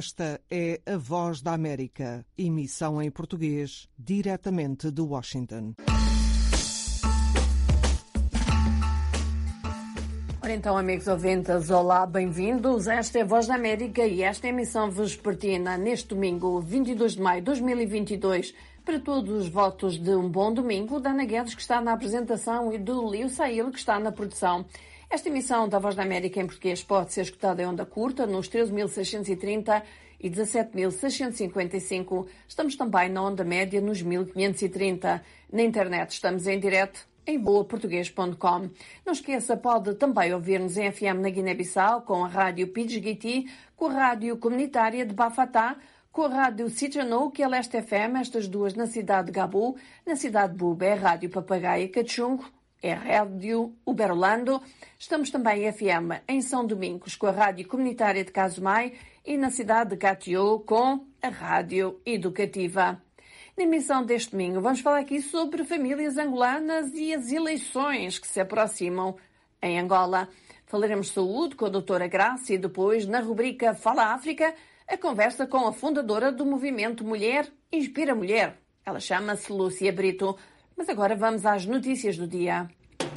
Esta é a Voz da América, emissão em português, diretamente de Washington. Ora então, amigos ouvintes, olá, bem-vindos. Esta é a Voz da América e esta é a emissão vespertina neste domingo, 22 de maio de 2022. Para todos os votos de um bom domingo, da Ana Guedes, que está na apresentação, e do Leo Sail, que está na produção. Esta emissão da Voz da América em português pode ser escutada em onda curta nos 13.630 e 17.655. Estamos também na onda média nos 1.530. Na internet estamos em direto em boaportuguês.com. Não esqueça, pode também ouvir-nos em FM na Guiné-Bissau, com a rádio Pidgiti, com a rádio comunitária de Bafatá, com a rádio Citano, que é Leste FM, estas duas na cidade de Gabu. Na cidade de Buba é a rádio Papagaio Cachungo, é a rádio Uberlando. Estamos também em FM em São Domingos, com a rádio comunitária de Casumai, e na cidade de Catió, com a rádio educativa. Na emissão deste domingo vamos falar aqui sobre famílias angolanas e as eleições que se aproximam em Angola. Falaremos de saúde com a doutora Graça e depois, na rubrica Fala África, a conversa com a fundadora do movimento Mulher Inspira Mulher. Ela chama-se Lúcia Brito. Mas agora vamos às notícias do dia.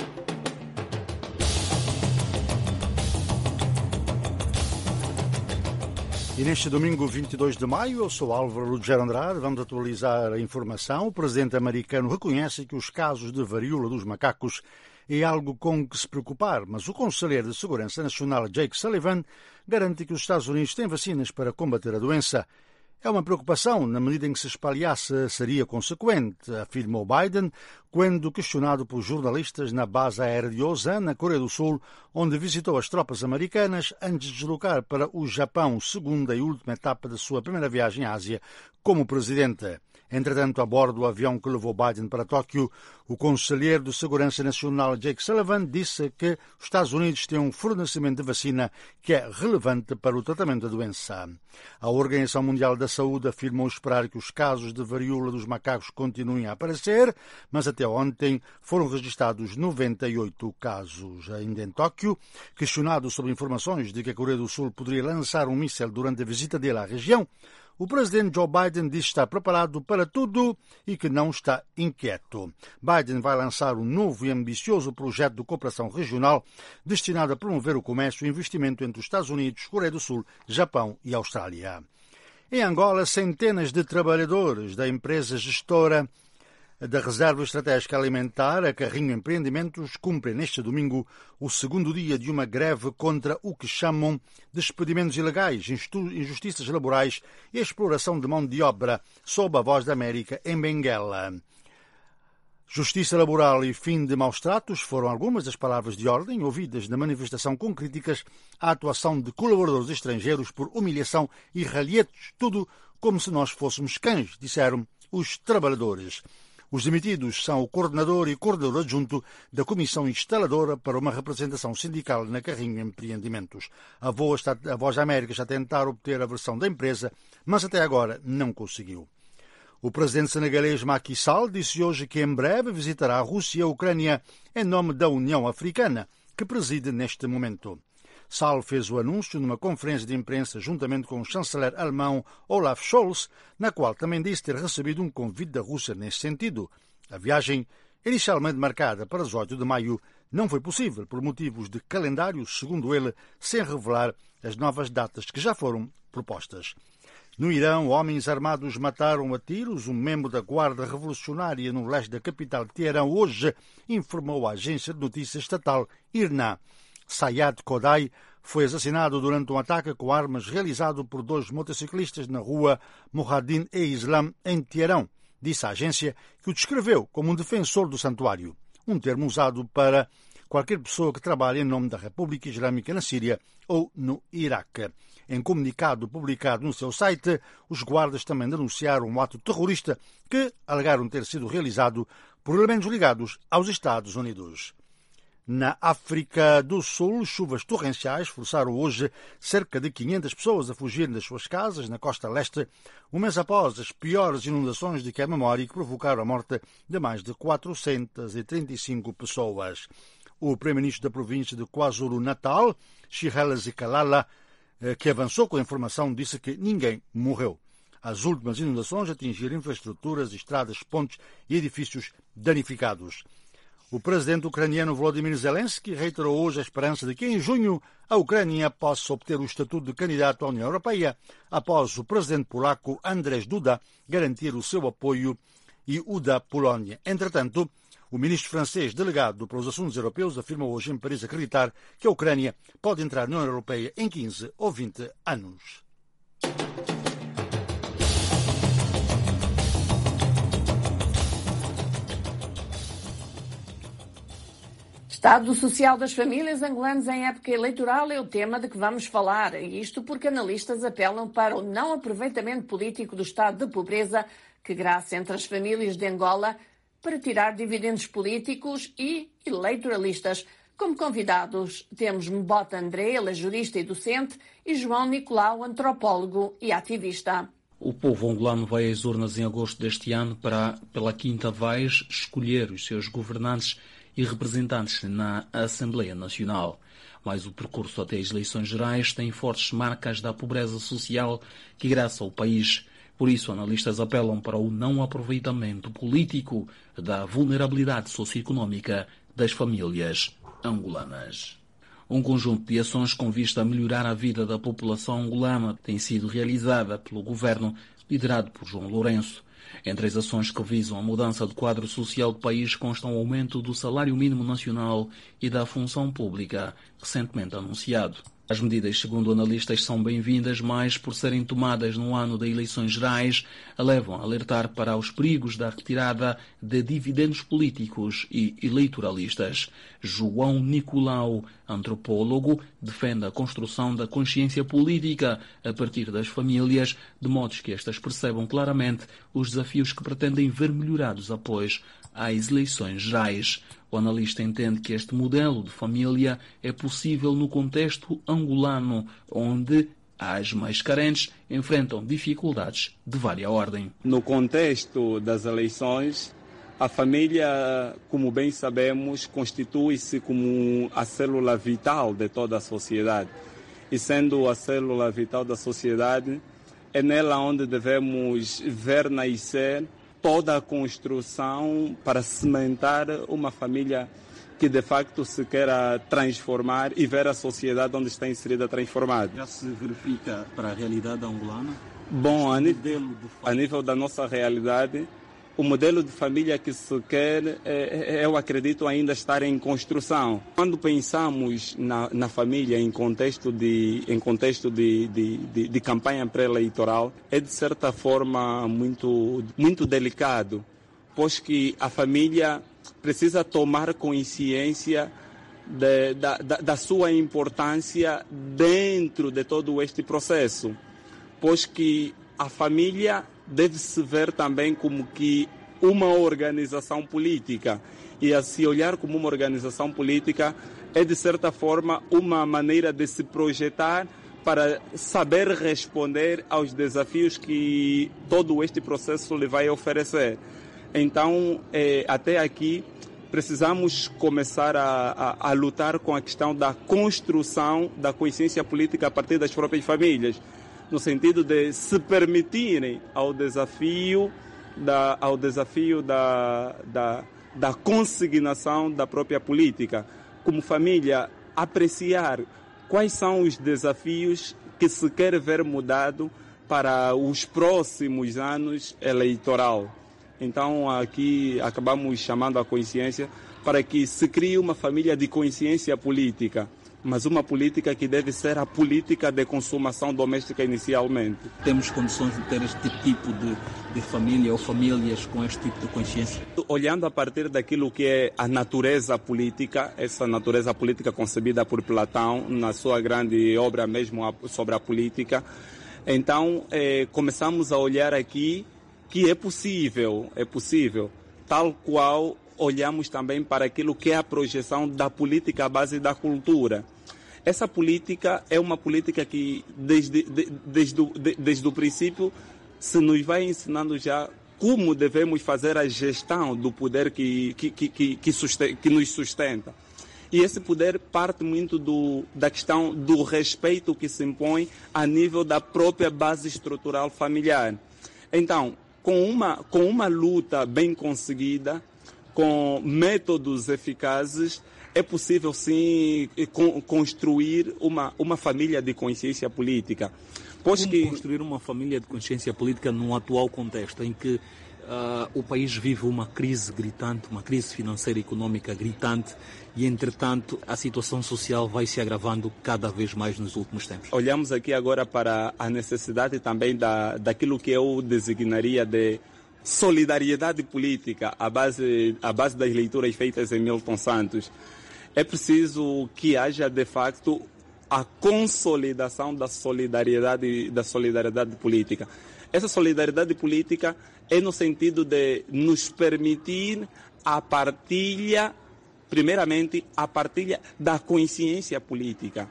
E neste domingo, 22 de maio, eu sou Álvaro Rogério Andrade. Vamos atualizar a informação. O presidente americano reconhece que os casos de varíola dos macacos é algo com que se preocupar, mas o conselheiro de Segurança Nacional, Jake Sullivan, garante que os Estados Unidos têm vacinas para combater a doença. É uma preocupação, na medida em que se espalhasse seria consequente, afirmou Biden, quando questionado por jornalistas na base aérea de Osan, na Coreia do Sul, onde visitou as tropas americanas antes de deslocar para o Japão, segunda e última etapa da sua primeira viagem à Ásia como presidente. Entretanto, a bordo do avião que levou Biden para Tóquio, o conselheiro de Segurança Nacional Jake Sullivan disse que os Estados Unidos têm um fornecimento de vacina que é relevante para o tratamento da doença. A Organização Mundial da Saúde afirmou esperar que os casos de varíola dos macacos continuem a aparecer, mas até ontem foram registrados 98 casos. Ainda em Tóquio, questionado sobre informações de que a Coreia do Sul poderia lançar um míssil durante a visita dele à região, o presidente Joe Biden diz estar preparado para tudo e que não está inquieto. Biden vai lançar um novo e ambicioso projeto de cooperação regional destinado a promover o comércio e investimento entre os Estados Unidos, Coreia do Sul, Japão e Austrália. Em Angola, centenas de trabalhadores da empresa gestora da Reserva Estratégica Alimentar, a Carrinho Empreendimentos, cumprem neste domingo o segundo dia de uma greve contra o que chamam de despedimentos ilegais, injustiças laborais e exploração de mão de obra, sob a Voz da América em Benguela. Justiça laboral e fim de maus-tratos foram algumas das palavras de ordem ouvidas na manifestação com críticas à atuação de colaboradores estrangeiros por humilhação e ralhetos, tudo como se nós fôssemos cães, disseram os trabalhadores. Os demitidos são o coordenador e coordenador adjunto da Comissão Instaladora para uma representação sindical na Carrinho Empreendimentos. A Voz da América está a tentar obter a versão da empresa, mas até agora não conseguiu. O presidente senegalês Macky Sall disse hoje que em breve visitará a Rússia e a Ucrânia em nome da União Africana, que preside neste momento. Sall fez o anúncio numa conferência de imprensa juntamente com o chanceler alemão Olaf Scholz, na qual também disse ter recebido um convite da Rússia nesse sentido. A viagem, inicialmente marcada para 18 de maio, não foi possível por motivos de calendário, segundo ele, sem revelar as novas datas que já foram propostas. No Irão, homens armados mataram a tiros um membro da Guarda Revolucionária no leste da capital de Teherão hoje, informou a agência de notícias estatal IRNA. Sayad Kodai foi assassinado durante um ataque com armas realizado por 2 motociclistas na rua Mohaddin-e-Islam, em Teherão, disse a agência, que o descreveu como um defensor do santuário, um termo usado para qualquer pessoa que trabalhe em nome da República Islâmica na Síria ou no Iraque. Em comunicado publicado no seu site, os guardas também denunciaram um ato terrorista que alegaram ter sido realizado por elementos ligados aos Estados Unidos. Na África do Sul, chuvas torrenciais forçaram hoje cerca de 500 pessoas a fugirem das suas casas na costa leste, um mês após as piores inundações de que há memória que provocaram a morte de mais de 435 pessoas. O primeiro-ministro da província de KwaZulu-Natal, Shihala Zikalala, que avançou com a informação, disse que ninguém morreu. As últimas inundações atingiram infraestruturas, estradas, pontes e edifícios danificados. O presidente ucraniano Volodymyr Zelensky reiterou hoje a esperança de que em junho a Ucrânia possa obter o estatuto de candidato à União Europeia, após o presidente polaco Andrzej Duda garantir o seu apoio e o da Polónia. Entretanto, o ministro francês delegado para os assuntos europeus afirmou hoje em Paris acreditar que a Ucrânia pode entrar na União Europeia em 15 ou 20 anos. Estado social das famílias angolanas em época eleitoral é o tema de que vamos falar. Isto porque analistas apelam para o não aproveitamento político do estado de pobreza que graça entre as famílias de Angola para tirar dividendos políticos e eleitoralistas. Como convidados temos Mbota André, ele é jurista e docente, e João Nicolau, antropólogo e ativista. O povo angolano vai às urnas em agosto deste ano para, pela quinta vez, escolher os seus governantes e representantes na Assembleia Nacional. Mas o percurso até as eleições gerais tem fortes marcas da pobreza social que graça o país. Por isso, analistas apelam para o não aproveitamento político da vulnerabilidade socioeconómica das famílias angolanas. Um conjunto de ações com vista a melhorar a vida da população angolana tem sido realizada pelo governo liderado por João Lourenço. Entre as ações que visam a mudança do quadro social do país constam o aumento do salário mínimo nacional e da função pública, recentemente anunciado. As medidas, segundo analistas, são bem-vindas, mas, por serem tomadas no ano de eleições gerais, levam a alertar para os perigos da retirada de dividendos políticos e eleitoralistas. João Nicolau, antropólogo, defende a construção da consciência política a partir das famílias, de modo que estas percebam claramente os desafios que pretendem ver melhorados após às eleições gerais. O analista entende que este modelo de família é possível no contexto angolano, onde as mais carentes enfrentam dificuldades de vária ordem. No contexto das eleições, a família, como bem sabemos, constitui-se como a célula vital de toda a sociedade. E sendo a célula vital da sociedade, é nela onde devemos ver nascer toda a construção para cimentar uma família que de facto se queira transformar e ver a sociedade onde está inserida transformada. Já se verifica para a realidade angolana? Bom, a nível da nossa realidade, o modelo de família que se quer, eu acredito, ainda estar em construção. Quando pensamos na família em contexto de campanha pré-eleitoral, é de certa forma muito delicado, pois que a família precisa tomar consciência da sua importância dentro de todo este processo, pois que a família deve-se ver também como que uma organização política. E a se olhar como uma organização política é, de certa forma, uma maneira de se projetar para saber responder aos desafios que todo este processo lhe vai oferecer. Então, até aqui, precisamos começar a lutar com a questão da construção da consciência política a partir das próprias famílias, no sentido de se permitirem ao desafio da consignação da própria política. Como família, apreciar quais são os desafios que se quer ver mudado para os próximos anos eleitoral. Então, aqui acabamos chamando a consciência para que se crie uma família de consciência política, mas uma política que deve ser a política de consumação doméstica inicialmente. Temos condições de ter este tipo de família ou famílias com este tipo de consciência? Olhando a partir daquilo que é a natureza política, essa natureza política concebida por Platão na sua grande obra mesmo sobre a política, então começamos a olhar aqui que é possível, tal qual olhamos também para aquilo que é a projeção da política à base da cultura. Essa política é uma política que, desde o princípio, se nos vai ensinando já como devemos fazer a gestão do poder que nos sustenta. E esse poder parte muito da questão do respeito que se impõe a nível da própria base estrutural familiar. Então, com uma luta bem conseguida, com métodos eficazes, é possível sim construir uma família de consciência política. Como construir uma família de consciência política num atual contexto em que o país vive uma crise gritante, uma crise financeira e económica gritante e, entretanto, a situação social vai se agravando cada vez mais nos últimos tempos? Olhamos aqui agora para a necessidade também daquilo que eu designaria de solidariedade política, à base das leituras feitas em Milton Santos. É preciso que haja, de facto, a consolidação da solidariedade política. Essa solidariedade política é no sentido de nos permitir a partilha, primeiramente, a partilha da consciência política.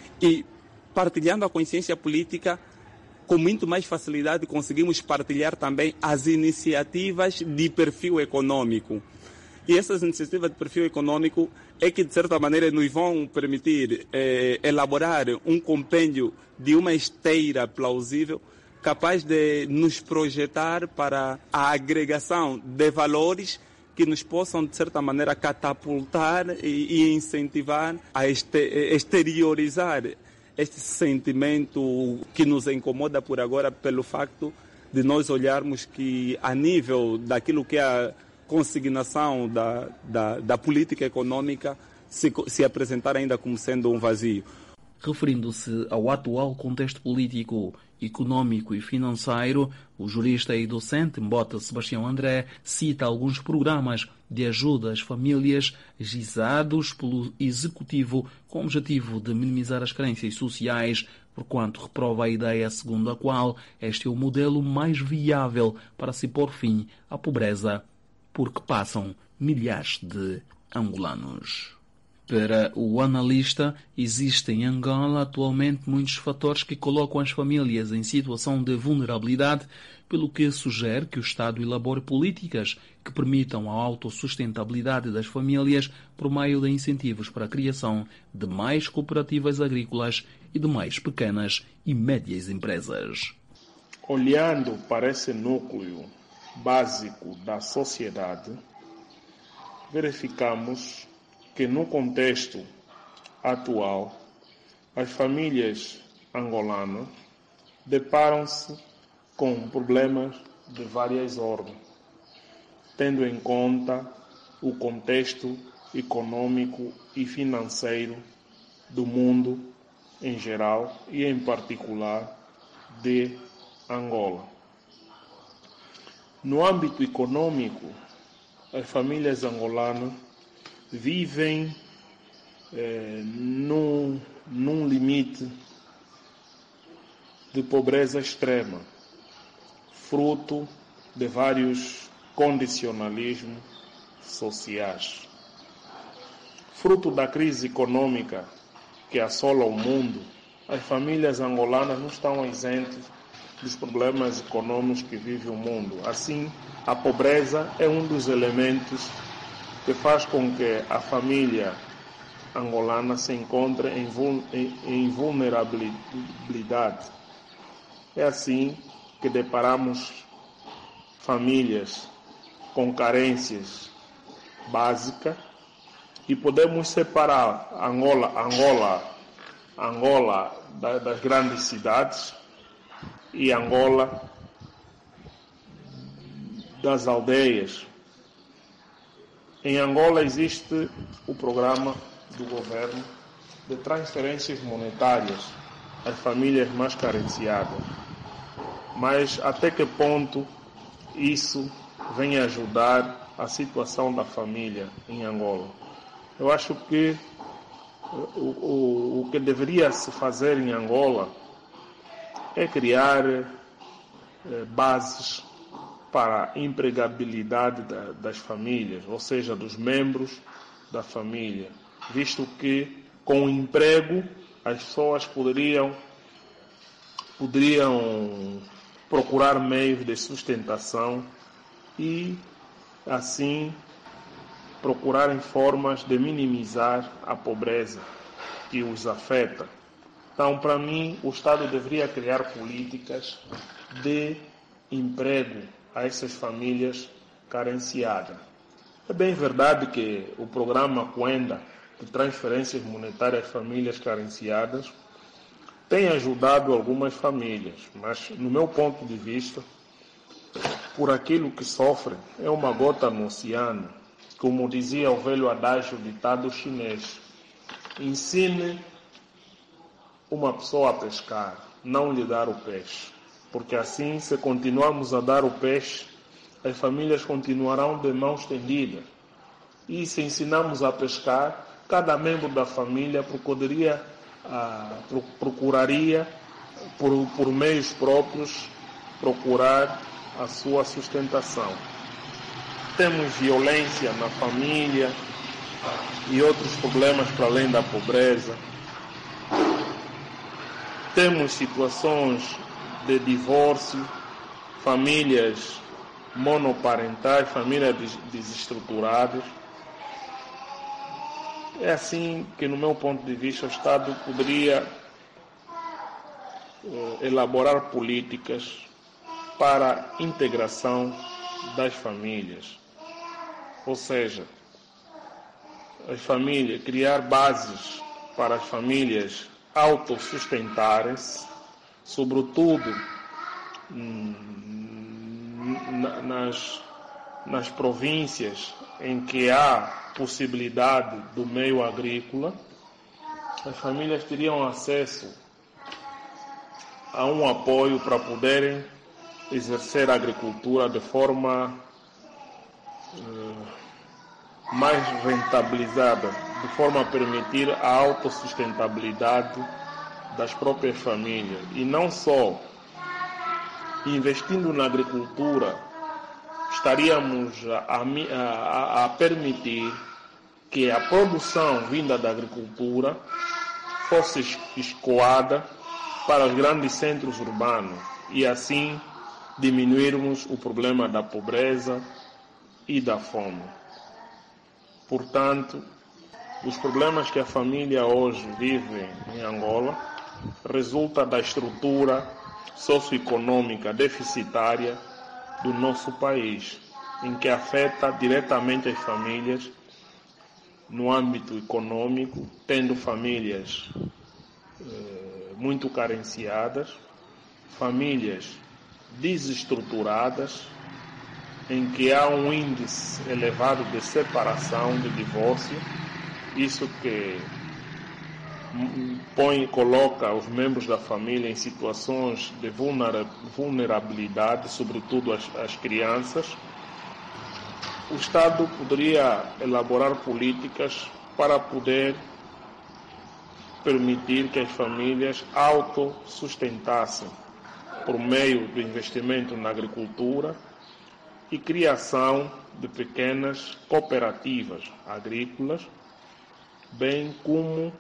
E partilhando a consciência política, com muito mais facilidade conseguimos partilhar também as iniciativas de perfil econômico. E essas iniciativas de perfil econômico é que, de certa maneira, nos vão permitir elaborar um compêndio de uma esteira plausível, capaz de nos projetar para a agregação de valores que nos possam, de certa maneira, catapultar e incentivar a exteriorizar este sentimento que nos incomoda por agora pelo facto de nós olharmos que, a nível daquilo que é a consignação da política econômica, se apresentar ainda como sendo um vazio. Referindo-se ao atual contexto político, econômico e financeiro, o jurista e docente Mbota Sebastião André cita alguns programas de ajuda às famílias gizados pelo Executivo com o objetivo de minimizar as carências sociais, porquanto reprova a ideia segundo a qual este é o modelo mais viável para se pôr fim à pobreza, porque passam milhares de angolanos. Para o analista, existem em Angola atualmente muitos fatores que colocam as famílias em situação de vulnerabilidade, pelo que sugere que o Estado elabore políticas que permitam a autossustentabilidade das famílias por meio de incentivos para a criação de mais cooperativas agrícolas e de mais pequenas e médias empresas. Olhando para esse núcleo básico da sociedade, verificamos que no contexto atual, as famílias angolanas deparam-se com problemas de várias ordens, tendo em conta o contexto econômico e financeiro do mundo em geral e, em particular, de Angola. No âmbito econômico, as famílias angolanas vivem num limite de pobreza extrema, fruto de vários condicionalismos sociais. Fruto da crise econômica que assola o mundo, as famílias angolanas não estão isentas dos problemas econômicos que vive o mundo. Assim, a pobreza é um dos elementos que faz com que a família angolana se encontre em vulnerabilidade. É assim que deparamos famílias com carências básicas e podemos separar Angola das grandes cidades e Angola das aldeias. Em Angola existe o programa do governo de transferências monetárias às famílias mais carenciadas. Mas até que ponto isso vem ajudar a situação da família em Angola? Eu acho que o que deveria se fazer em Angola é criar bases para a empregabilidade das famílias, ou seja, dos membros da família, visto que com o emprego as pessoas poderiam procurar meios de sustentação e assim procurarem formas de minimizar a pobreza que os afeta. Então, para mim, o Estado deveria criar políticas de emprego a essas famílias carenciadas. É bem verdade que o programa Cuenda, de transferências monetárias às famílias carenciadas, tem ajudado algumas famílias, mas, no meu ponto de vista, por aquilo que sofrem, é uma gota no oceano. Como dizia o velho adágio ditado chinês, ensine uma pessoa a pescar, não lhe dar o peixe. Porque assim, se continuarmos a dar o peixe, as famílias continuarão de mãos estendidas. E se ensinarmos a pescar, cada membro da família procuraria, por meios próprios, procurar a sua sustentação. Temos violência na família e outros problemas para além da pobreza. Temos situações de divórcio, famílias monoparentais, famílias desestruturadas. É assim que, no meu ponto de vista, o Estado poderia elaborar políticas para a integração das famílias. Ou seja, as famílias, criar bases para as famílias autossustentarem-se, sobretudo nas províncias em que há possibilidade do meio agrícola. As famílias teriam acesso a um apoio para poderem exercer a agricultura de forma mais rentabilizada, de forma a permitir a autossustentabilidade das próprias famílias. E não só investindo na agricultura, estaríamos a permitir que a produção vinda da agricultura fosse escoada para os grandes centros urbanos e assim diminuirmos o problema da pobreza e da fome. Portanto, os problemas que a família hoje vive em Angola resultam da estrutura socioeconômica deficitária do nosso país, em que afeta diretamente as famílias no âmbito econômico, tendo famílias muito carenciadas, famílias desestruturadas, em que há um índice elevado de separação, de divórcio, isso que coloca os membros da família em situações de vulnerabilidade, sobretudo as crianças. O Estado poderia elaborar políticas para poder permitir que as famílias autossustentassem por meio do investimento na agricultura e criação de pequenas cooperativas agrícolas, bem como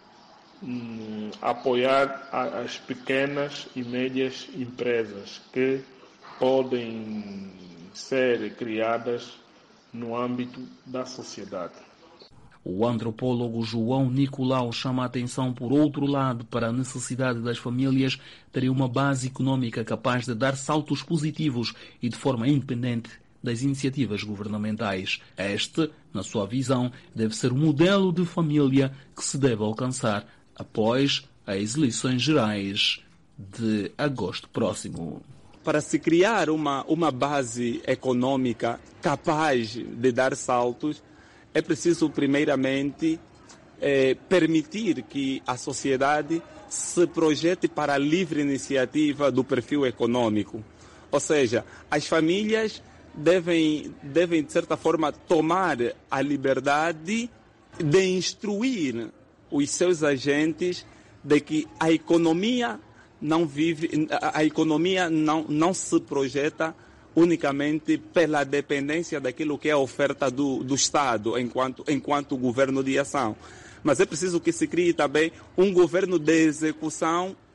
apoiar as pequenas e médias empresas que podem ser criadas no âmbito da sociedade. O antropólogo João Nicolau chama a atenção, por outro lado, para a necessidade das famílias terem uma base econômica capaz de dar saltos positivos e de forma independente das iniciativas governamentais. Este, na sua visão, deve ser o modelo de família que se deve alcançar após as eleições gerais de agosto próximo. Para se criar uma base econômica capaz de dar saltos, é preciso, primeiramente, permitir que a sociedade se projete para a livre iniciativa do perfil econômico. Ou seja, as famílias devem, de certa forma, tomar a liberdade de instruir os seus agentes de que a economia não se projeta unicamente pela dependência daquilo que é a oferta do Estado enquanto governo de ação. Mas é preciso que se crie também um governo de execução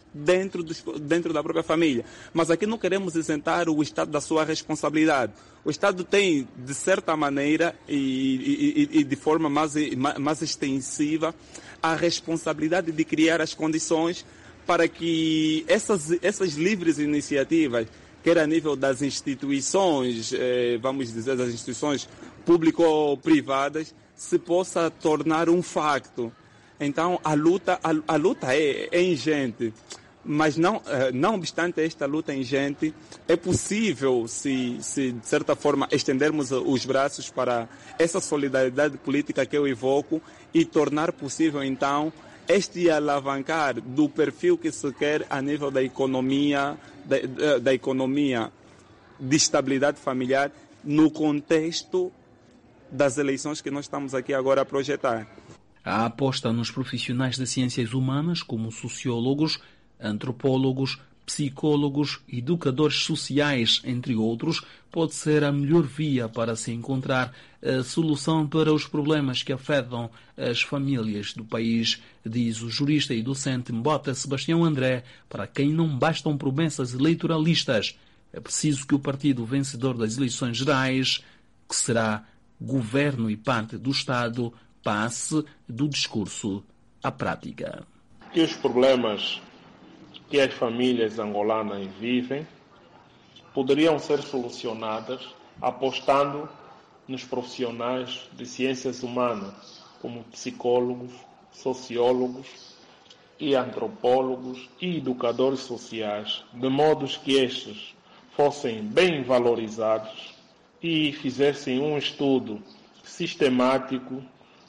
dentro da própria família. Mas aqui não queremos isentar o Estado da sua responsabilidade. O Estado tem, de certa maneira e de forma mais extensiva, a responsabilidade de criar as condições para que essas livres iniciativas, quer a nível das instituições, vamos dizer, das instituições público-privadas, se possa tornar um facto. Então, a luta é ingente, mas não obstante esta luta ingente, é possível, se de certa forma estendermos os braços para essa solidariedade política que eu evoco e tornar possível, então, este alavancar do perfil que se quer a nível da economia, da economia de estabilidade familiar no contexto das eleições que nós estamos aqui agora a projetar. A aposta nos profissionais de ciências humanas, como sociólogos, antropólogos, psicólogos, educadores sociais, entre outros, pode ser a melhor via para se encontrar a solução para os problemas que afetam as famílias do país, diz o jurista e docente Mbota Sebastião André, para quem não bastam promessas eleitoralistas. É preciso que o partido vencedor das eleições gerais, que será governo e parte do Estado, passe do discurso à prática. Que os problemas que as famílias angolanas vivem poderiam ser solucionadas apostando nos profissionais de ciências humanas, como psicólogos, sociólogos e antropólogos e educadores sociais, de modo que estes fossem bem valorizados e fizessem um estudo sistemático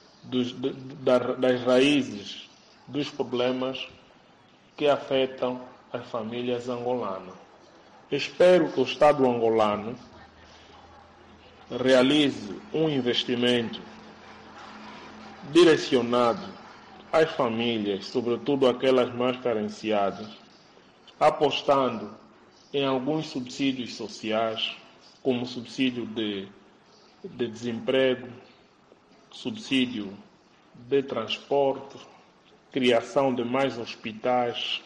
das raízes dos problemas que afetam as famílias angolanas. Espero que o Estado angolano realize um investimento direcionado às famílias, sobretudo aquelas mais carenciadas, apostando em alguns subsídios sociais, como subsídio de desemprego, subsídio de transporte, criação de mais hospitais,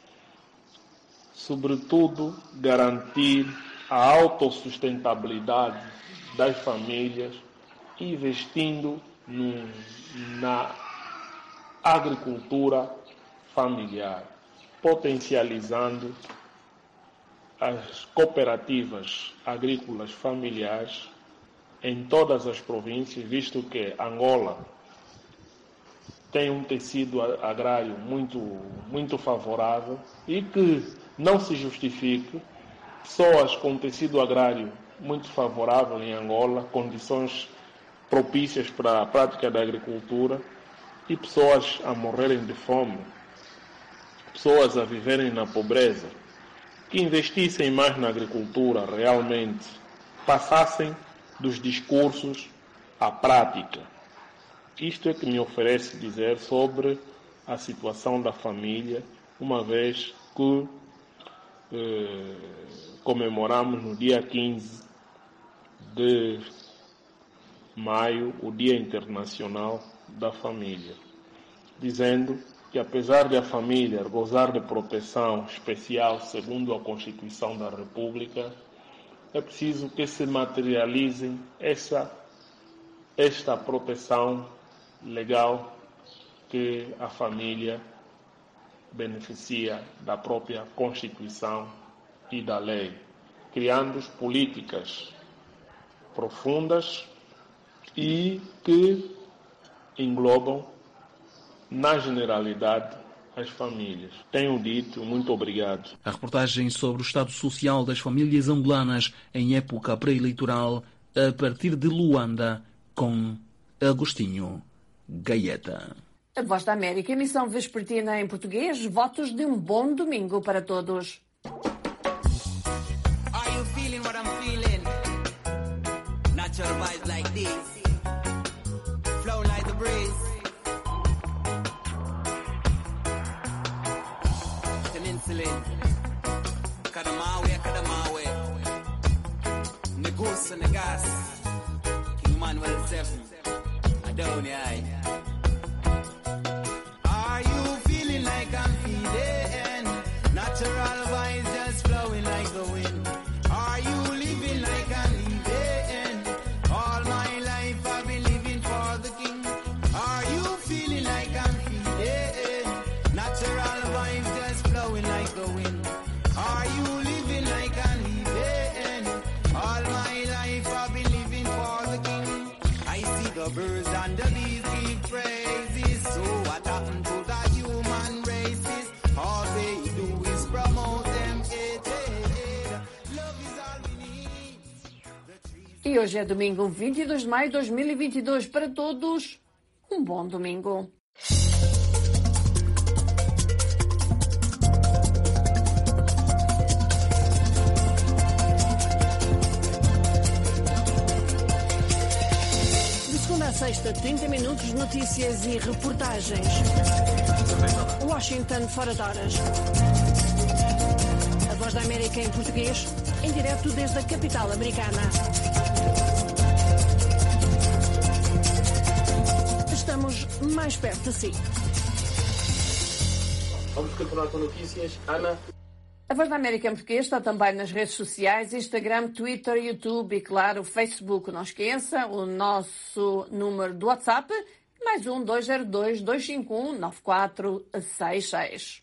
sobretudo garantir a autossustentabilidade das famílias, investindo na agricultura familiar, potencializando as cooperativas agrícolas familiares em todas as províncias, visto que Angola tem um tecido agrário muito favorável e que não se justifique pessoas com tecido agrário muito favorável em Angola, condições propícias para a prática da agricultura e pessoas a morrerem de fome, pessoas a viverem na pobreza, que investissem mais na agricultura realmente, passassem dos discursos à prática. Isto é que me oferece dizer sobre a situação da família, uma vez que comemoramos no dia 15 de maio o Dia Internacional da Família, dizendo que apesar de a família gozar de proteção especial segundo a Constituição da República, é preciso que se materialize esta proteção legal que a família beneficia da própria Constituição e da lei, criando políticas profundas e que englobam, na generalidade, as famílias. Tenho dito, muito obrigado. A reportagem sobre o estado social das famílias angolanas em época pré-eleitoral a partir de Luanda, com Agostinho Gaeta. A Voz da América, emissão vespertina em português, votos de um bom domingo para todos. Are you feeling what I'm feeling? Natural vibes like this. Flow like the breeze. Peninsula. Kadamawe. Negus and the gas. King Manuel 7. Adonia. Are you feeling like I'm feeling? hoje é domingo 22 de maio de 2022. Para todos, um bom domingo. De segunda a sexta, 30 minutos de notícias e reportagens. Washington fora de horas. A Voz da América em português, em direto desde a capital americana. Estamos mais perto de si. Vamos continuar com notícias. Ana? A Voz da América em português está também nas redes sociais, Instagram, Twitter, YouTube e, claro, Facebook. Não esqueça o nosso número do WhatsApp, mais 202-251-9466.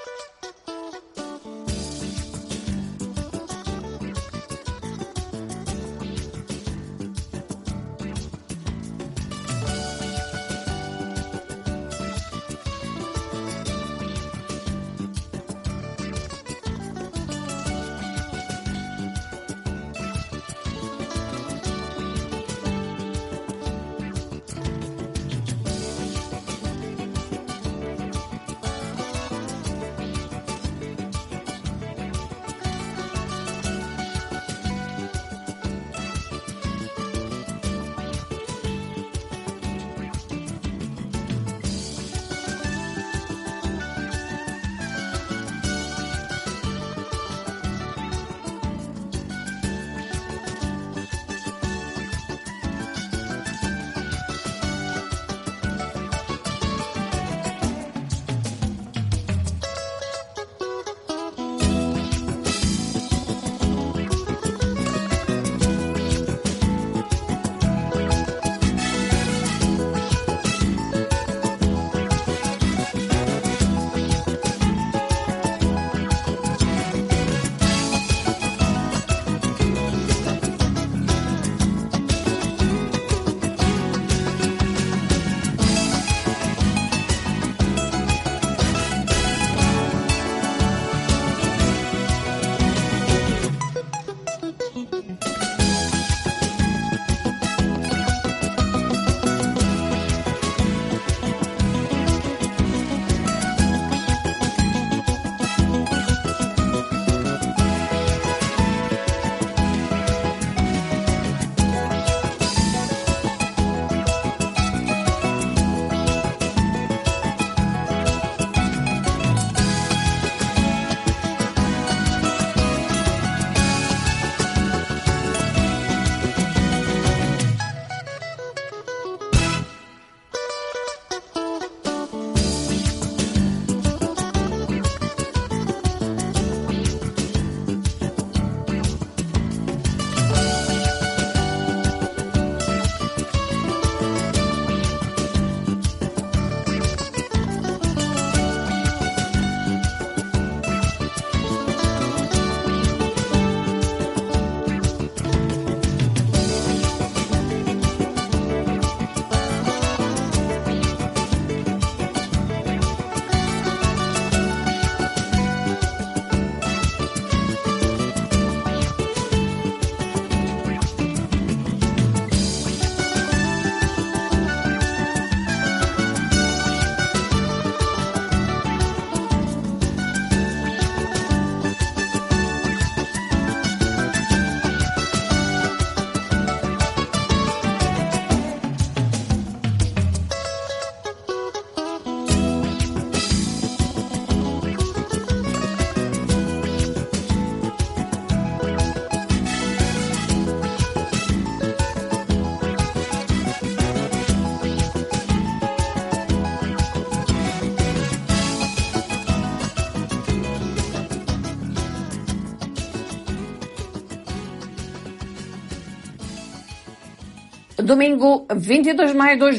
Domingo 22 de maio de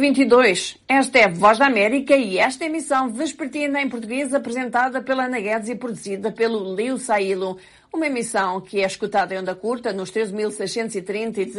2022. Esta é a Voz da América e esta emissão vespertina em português apresentada pela Ana Guedes e produzida pelo Leo Sailo. Uma emissão que é escutada em onda curta nos 13.630 e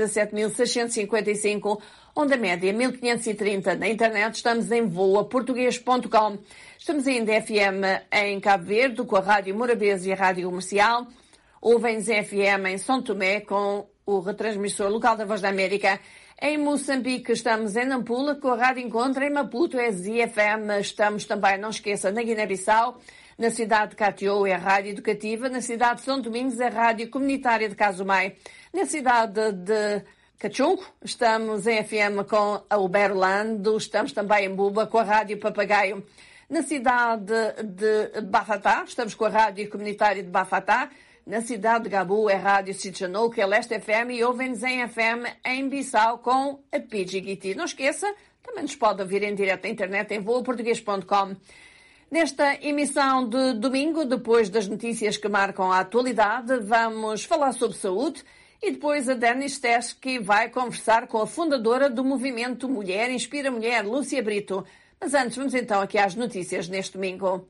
17.655, onda média 1.530. Na internet estamos em voaportuguês.com. Estamos ainda FM em Cabo Verde com a Rádio Morabeza e a Rádio Comercial. Ouvem-nos FM em São Tomé com o retransmissor local da Voz da América. Em Moçambique estamos em Nampula com a Rádio Encontro, em Maputo é ZFM, estamos também, não esqueça, na Guiné-Bissau, na cidade de Catió é a Rádio Educativa, na cidade de São Domingos é a Rádio Comunitária de Casumai, na cidade de Cachungo estamos em FM com a Uberlândia, estamos também em Buba com a Rádio Papagaio. Na cidade de Bafatá, estamos com a Rádio Comunitária de Bafatá. Na cidade de Gabu é a Rádio Sitchanou, que é Leste FM, e ouvem-nos em FM em Bissau com a Pidgiguiti. Não esqueça, também nos pode ouvir em direto na internet em voaportuguês.com. Nesta emissão de domingo, depois das notícias que marcam a atualidade, vamos falar sobre saúde e depois a Dani Stesky vai conversar com a fundadora do movimento Mulher Inspira Mulher, Lúcia Brito. Mas antes, vamos então aqui às notícias neste domingo.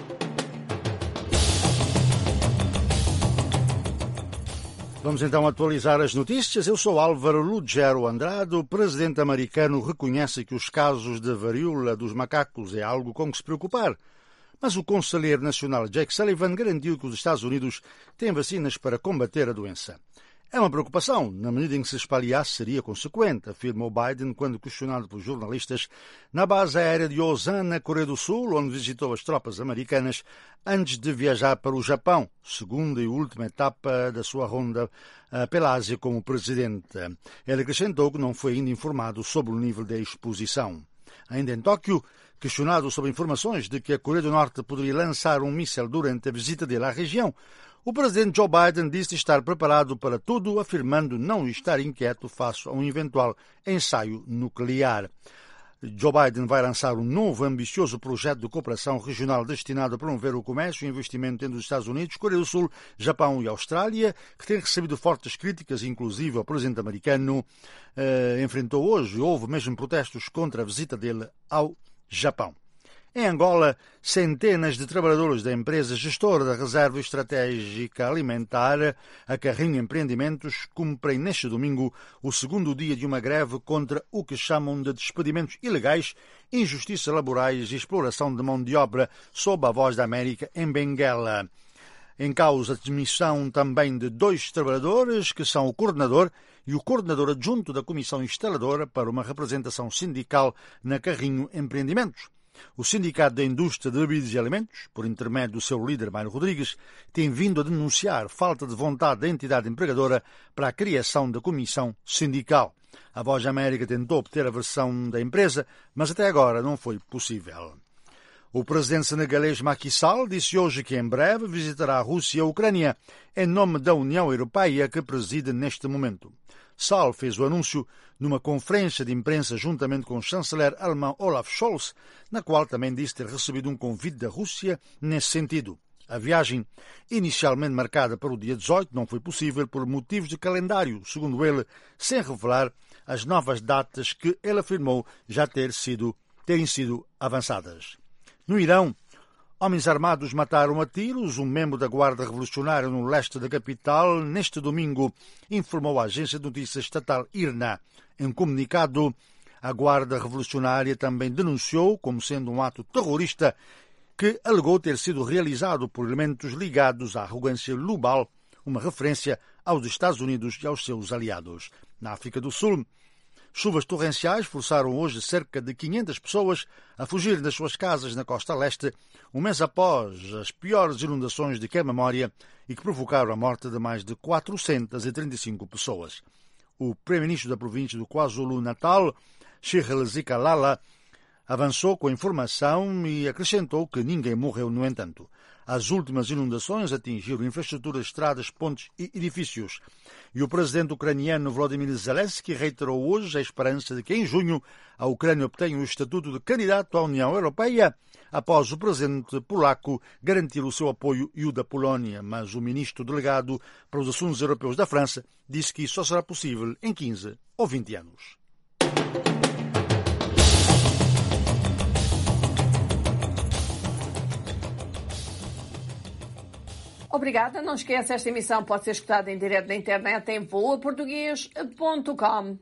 Vamos então atualizar as notícias. Eu sou Álvaro Lugero Andrade. O presidente americano reconhece que os casos de varíola dos macacos é algo com que se preocupar. Mas o conselheiro nacional Jake Sullivan garantiu que os Estados Unidos têm vacinas para combater a doença. É uma preocupação, na medida em que se espalhasse seria consequente, afirmou Biden quando questionado por jornalistas na base aérea de Osan, na Coreia do Sul, onde visitou as tropas americanas antes de viajar para o Japão, segunda e última etapa da sua ronda pela Ásia como presidente. Ele acrescentou que não foi ainda informado sobre o nível da exposição. Ainda em Tóquio, questionado sobre informações de que a Coreia do Norte poderia lançar um míssil durante a visita dele à região, o presidente Joe Biden disse estar preparado para tudo, afirmando não estar inquieto face a um eventual ensaio nuclear. Joe Biden vai lançar um novo ambicioso projeto de cooperação regional destinado a promover o comércio e investimento entre os Estados Unidos, Coreia do Sul, Japão e Austrália, que tem recebido fortes críticas, inclusive o presidente americano enfrentou hoje, houve mesmo protestos contra a visita dele ao Japão. Em Angola, centenas de trabalhadores da empresa gestora da Reserva Estratégica Alimentar, a Carrinho Empreendimentos, cumprem neste domingo o segundo dia de uma greve contra o que chamam de despedimentos ilegais, injustiças laborais e exploração de mão de obra, sob a Voz da América em Benguela. Em causa a demissão também de 2 trabalhadores, que são o coordenador e o coordenador adjunto da Comissão Instaladora para uma representação sindical na Carrinho Empreendimentos. O Sindicato da Indústria de Bebidas e Alimentos, por intermédio do seu líder Mário Rodrigues, tem vindo a denunciar falta de vontade da entidade empregadora para a criação da comissão sindical. A Voz da América tentou obter a versão da empresa, mas até agora não foi possível. O presidente senegalês Macky Sall disse hoje que em breve visitará a Rússia e a Ucrânia em nome da União Europeia que preside neste momento. Sall fez o anúncio numa conferência de imprensa juntamente com o chanceler alemão Olaf Scholz, na qual também disse ter recebido um convite da Rússia nesse sentido. A viagem, inicialmente marcada para o dia 18, não foi possível por motivos de calendário, segundo ele, sem revelar as novas datas que ele afirmou já terem sido avançadas. No Irão, homens armados mataram a tiros um membro da Guarda Revolucionária no leste da capital neste domingo, informou a agência de notícias estatal IRNA. Em um comunicado, a Guarda Revolucionária também denunciou como sendo um ato terrorista que alegou ter sido realizado por elementos ligados à arrogância global, uma referência aos Estados Unidos e aos seus aliados. Na África do Sul, chuvas torrenciais forçaram hoje cerca de 500 pessoas a fugirem das suas casas na costa leste, um mês após as piores inundações de que há memória e que provocaram a morte de mais de 435 pessoas. O primeiro-ministro da província do KwaZulu-Natal, Sheryl Zikalala, avançou com a informação e acrescentou que ninguém morreu, no entanto. As últimas inundações atingiram infraestruturas, estradas, pontes e edifícios. E o presidente ucraniano Volodymyr Zelensky reiterou hoje a esperança de que em junho a Ucrânia obtenha o estatuto de candidato à União Europeia, após o presidente polaco garantir o seu apoio e o da Polónia. Mas o ministro delegado para os assuntos europeus da França disse que isso só será possível em 15 ou 20 anos. Obrigada. Não esqueça, esta emissão pode ser escutada em direto na internet em voaportugues.com.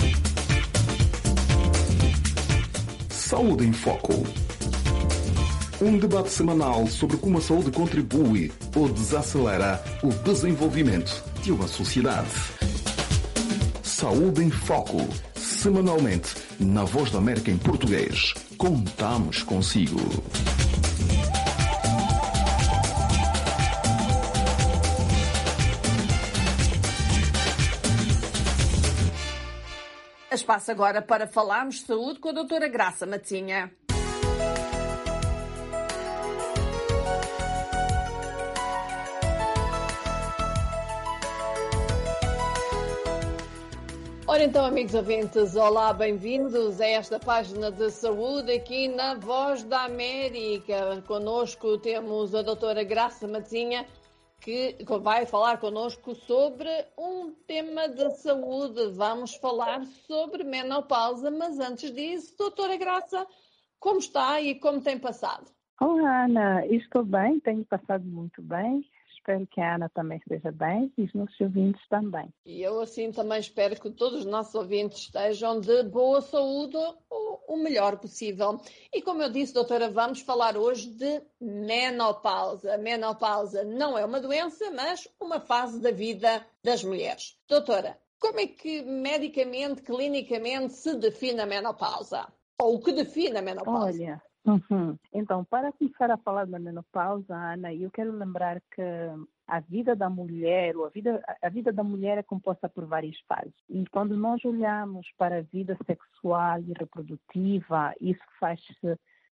Saúde em Foco. Um debate semanal sobre como a saúde contribui ou desacelera o desenvolvimento de uma sociedade. Saúde em Foco. Semanalmente, na Voz da América em português. Contamos consigo. Espaço agora para falarmos de saúde com a doutora Graça Matinha. Ora então, amigos ouvintes, olá, bem-vindos a esta página de saúde aqui na Voz da América. Connosco temos a doutora Graça Matinha, que vai falar connosco sobre um tema de saúde. Vamos falar sobre menopausa, mas antes disso, doutora Graça, como está e como tem passado? Olá, Ana. Estou bem, tenho passado muito bem. Espero que a Ana também esteja bem e os nossos ouvintes também. E eu assim também espero que todos os nossos ouvintes estejam de boa saúde o melhor possível. E como eu disse, doutora, vamos falar hoje de menopausa. A menopausa não é uma doença, mas uma fase da vida das mulheres. Doutora, como é que medicamente, clinicamente, se define a menopausa? Ou o que define a menopausa? Olha... Então, para começar a falar da menopausa, Ana, eu quero lembrar que a vida da mulher, ou a vida da mulher é composta por várias fases. E quando nós olhamos para a vida sexual e reprodutiva, isso faz-se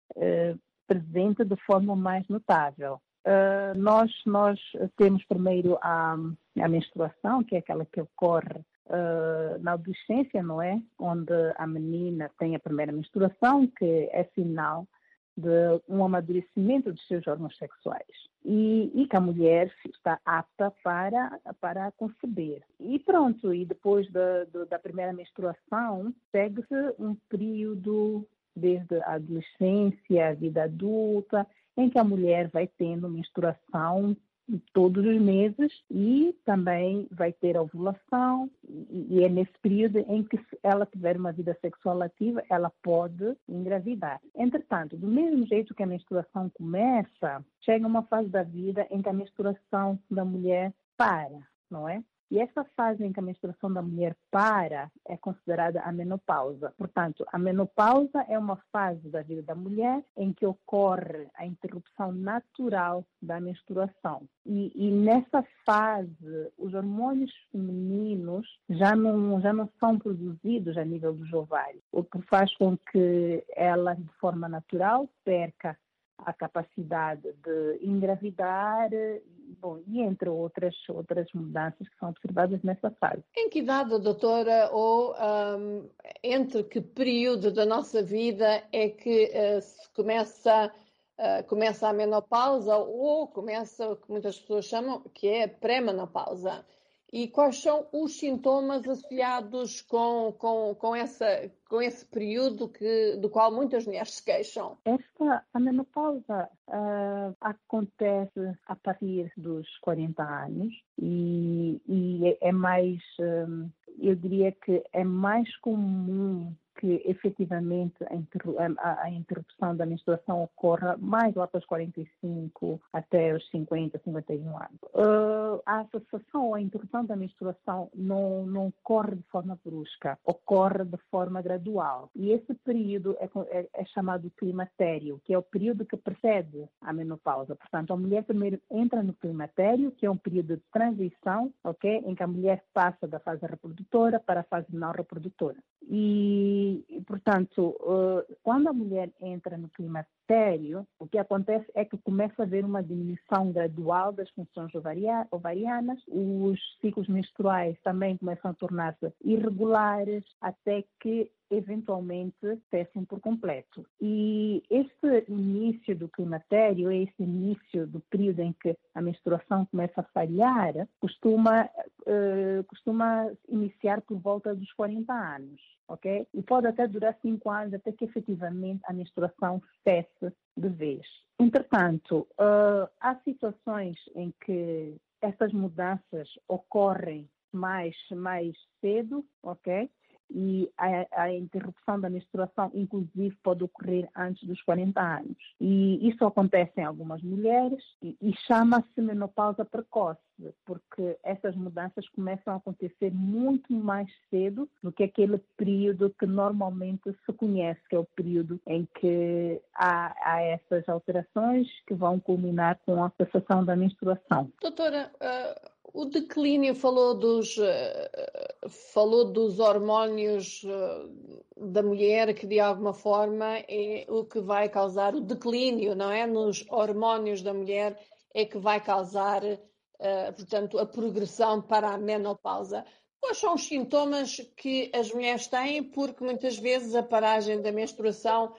presente de forma mais notável. Nós temos primeiro a menstruação, que é aquela que ocorre na adolescência, não é? Onde a menina tem a primeira menstruação, que é sinal de um amadurecimento dos seus órgãos sexuais e que a mulher está apta para conceber. E pronto, e depois da primeira menstruação, segue-se um período desde a adolescência, a vida adulta, em que a mulher vai tendo menstruação todos os meses e também vai ter a ovulação e é nesse período em que, se ela tiver uma vida sexual ativa, ela pode engravidar. Entretanto, do mesmo jeito que a menstruação começa, chega uma fase da vida em que a menstruação da mulher para, não é? E essa fase em que a menstruação da mulher para é considerada a menopausa. Portanto, a menopausa é uma fase da vida da mulher em que ocorre a interrupção natural da menstruação. E nessa fase, os hormônios femininos já não são produzidos a nível dos ovários, o que faz com que ela, de forma natural, perca a capacidade de engravidar, e entre outras mudanças que são observadas nessa fase. Em que idade, doutora, ou entre que período da nossa vida é que se começa a menopausa ou começa o que muitas pessoas chamam que é a pré-menopausa? E quais são os sintomas associados com esse período do qual muitas mulheres se queixam? A menopausa acontece a partir dos 40 anos e é mais, eu diria que é mais comum que efetivamente a interrupção da menstruação ocorra mais lá para os 45 até os 50, 51 anos. A associação ou a interrupção da menstruação não ocorre de forma brusca, ocorre de forma gradual. E esse período é chamado climatério, que é o período que precede a menopausa. Portanto, a mulher primeiro entra no climatério, que é um período de transição, ok? Em que a mulher passa da fase reprodutora para a fase não reprodutora. E, portanto, quando a mulher entra no climatério, o que acontece é que começa a haver uma diminuição gradual das funções ovarianas, os ciclos menstruais também começam a tornar-se irregulares, até que eventualmente cessem por completo. E este início do climatério, esse início do período em que a menstruação começa a falhar, costuma iniciar por volta dos 40 anos, ok? E pode até durar 5 anos, até que efetivamente a menstruação cesse de vez. Entretanto, há situações em que essas mudanças ocorrem mais cedo, ok? e a interrupção da menstruação, inclusive, pode ocorrer antes dos 40 anos. E isso acontece em algumas mulheres e chama-se menopausa precoce, porque essas mudanças começam a acontecer muito mais cedo do que aquele período que normalmente se conhece, que é o período em que há essas alterações que vão culminar com a cessação da menstruação. Doutora, o declínio falou dos hormónios da mulher, que de alguma forma é o que vai causar o declínio, não é? Nos hormónios da mulher é que vai causar, portanto, a progressão para a menopausa. Quais são os sintomas que as mulheres têm? Porque muitas vezes a paragem da menstruação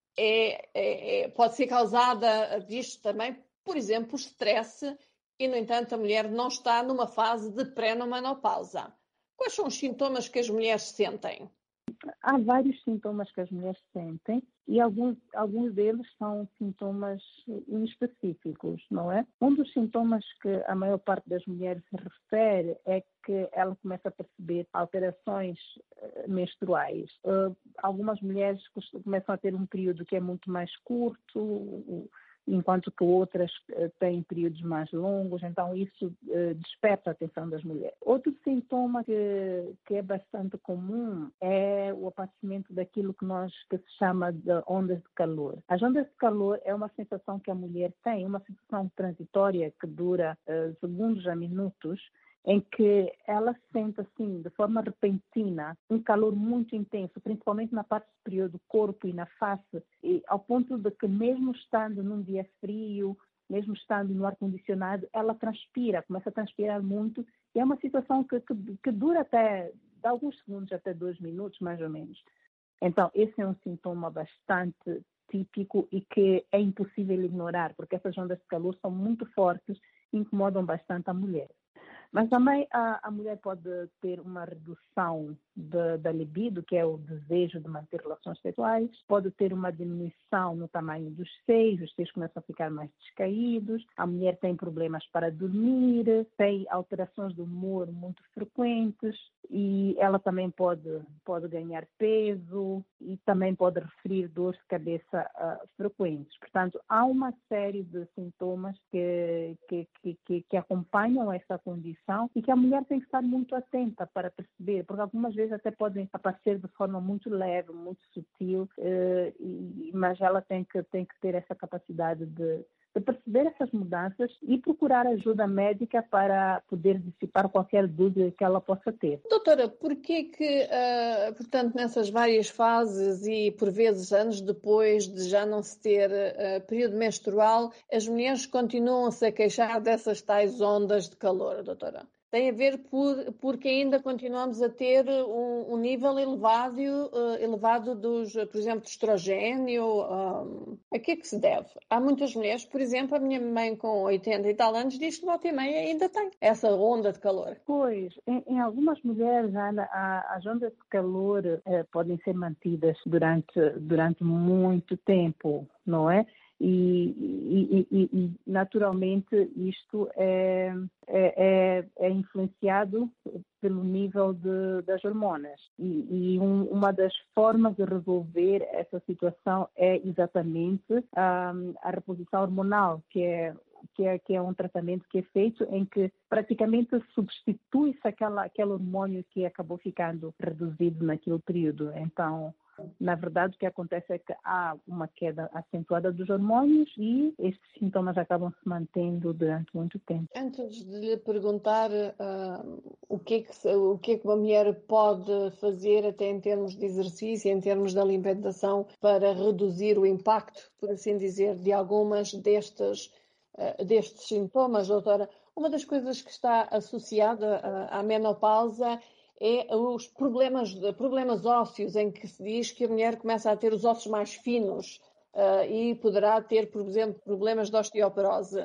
pode ser causada disto também, por exemplo, por stress, e, no entanto, a mulher não está numa fase de pré-menopausa. Quais são os sintomas que as mulheres sentem? Há vários sintomas que as mulheres sentem e alguns deles são sintomas inespecíficos, não é? Um dos sintomas que a maior parte das mulheres se refere é que ela começa a perceber alterações menstruais. Algumas mulheres começam a ter um período que é muito mais curto, enquanto que outras têm períodos mais longos, então isso desperta a atenção das mulheres. Outro sintoma que é bastante comum é o aparecimento daquilo que se chama de ondas de calor. As ondas de calor é uma sensação que a mulher tem, uma sensação transitória que dura segundos a minutos, em que ela sente, assim, de forma repentina, um calor muito intenso, principalmente na parte superior do corpo e na face, e ao ponto de que mesmo estando num dia frio, mesmo estando no ar-condicionado, ela transpira, começa a transpirar muito, e é uma situação que dura até, de alguns segundos até 2 minutos, mais ou menos. Então, esse é um sintoma bastante típico e que é impossível ignorar, porque essas ondas de calor são muito fortes e incomodam bastante a mulher. Mas também a mulher pode ter uma redução da libido, que é o desejo de manter relações sexuais, pode ter uma diminuição no tamanho dos seios, os seios começam a ficar mais descaídos, a mulher tem problemas para dormir, tem alterações do humor muito frequentes e ela também pode ganhar peso e também pode referir dores de cabeça frequentes. Portanto, há uma série de sintomas que acompanham essa condição e que a mulher tem que estar muito atenta para perceber, porque algumas vezes até podem aparecer de forma muito leve, muito sutil, mas ela tem que ter essa capacidade de perceber essas mudanças e procurar ajuda médica para poder dissipar qualquer dúvida que ela possa ter. Doutora, porquê que, portanto, nessas várias fases e por vezes anos depois de já não se ter período menstrual, as mulheres continuam-se a queixar dessas tais ondas de calor, doutora? Tem a ver porque ainda continuamos a ter um nível elevado dos, por exemplo, de estrogênio. A que é que se deve? Há muitas mulheres, por exemplo, a minha mãe com 80 e tal anos diz que volta e meia ainda tem essa onda de calor. Pois, em algumas mulheres, Ana, as ondas de calor podem ser mantidas durante muito tempo, não é? E naturalmente isto é influenciado pelo nível das hormonas e uma das formas de resolver essa situação é exatamente a reposição hormonal, que é um tratamento que é feito em que praticamente substitui-se aquele hormônio que acabou ficando reduzido naquele período. Então, na verdade, o que acontece é que há uma queda acentuada dos hormônios e estes sintomas acabam se mantendo durante muito tempo. Antes de lhe perguntar o que é que uma mulher pode fazer até em termos de exercício, em termos de alimentação, para reduzir o impacto, por assim dizer, de algumas destes sintomas, doutora, uma das coisas que está associada à menopausa é os problemas ósseos, em que se diz que a mulher começa a ter os ossos mais finos e poderá ter, por exemplo, problemas de osteoporose.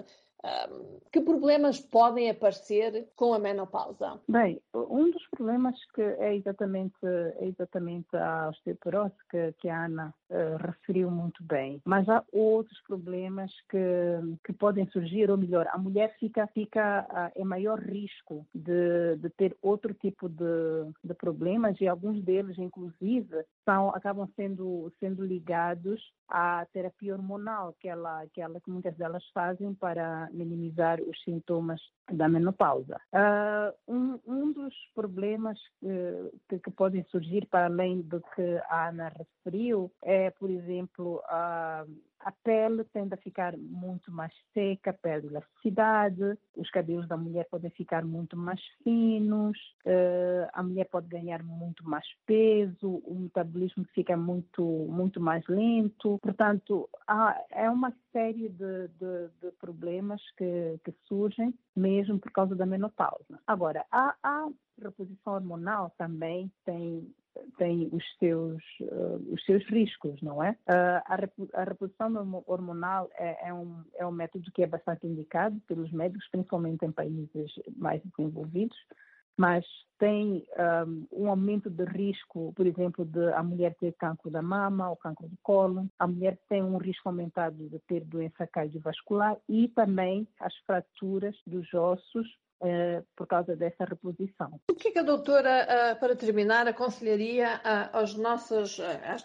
Que problemas podem aparecer com a menopausa? Bem, um dos problemas que é exatamente a osteoporose que a Ana referiu muito bem. Mas há outros problemas que podem surgir, ou melhor, a mulher fica em maior risco de ter outro tipo de problemas, e alguns deles, inclusive, acabam sendo ligados à terapia hormonal que muitas delas fazem para minimizar os sintomas da menopausa. Um dos problemas que podem surgir, para além do que a Ana referiu, é, por exemplo, a pele tende a ficar muito mais seca, perde elasticidade, os cabelos da mulher podem ficar muito mais finos, a mulher pode ganhar muito mais peso, o metabolismo fica muito mais lento. Portanto, é uma série de problemas que surgem mesmo por causa da menopausa. Agora, a reposição hormonal também tem os seus riscos, não é? A reposição hormonal é um método que é bastante indicado pelos médicos, principalmente em países mais desenvolvidos, mas tem um aumento de risco, por exemplo, de a mulher ter cancro da mama ou cancro do colo. A mulher tem um risco aumentado de ter doença cardiovascular e também as fraturas dos ossos por causa dessa reposição. O que a doutora, para terminar, aconselharia às nossas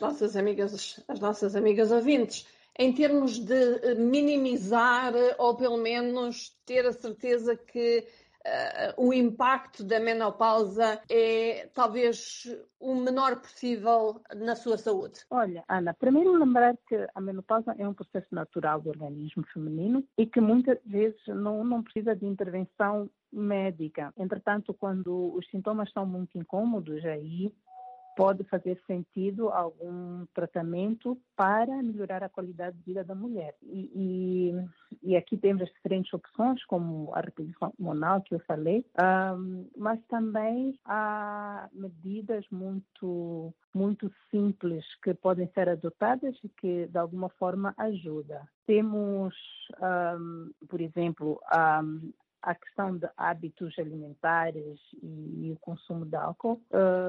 amigas ouvintes, em termos de minimizar ou pelo menos ter a certeza que o impacto da menopausa é talvez o menor possível na sua saúde? Olha, Ana, primeiro lembrar que a menopausa é um processo natural do organismo feminino e que muitas vezes não precisa de intervenção médica. Entretanto, quando os sintomas são muito incômodos, aí pode fazer sentido algum tratamento para melhorar a qualidade de vida da mulher. E aqui temos as diferentes opções, como a reposição hormonal, que eu falei, mas também há medidas muito simples que podem ser adotadas e que, de alguma forma, ajudam. Temos, por exemplo, a questão de hábitos alimentares e o consumo de álcool,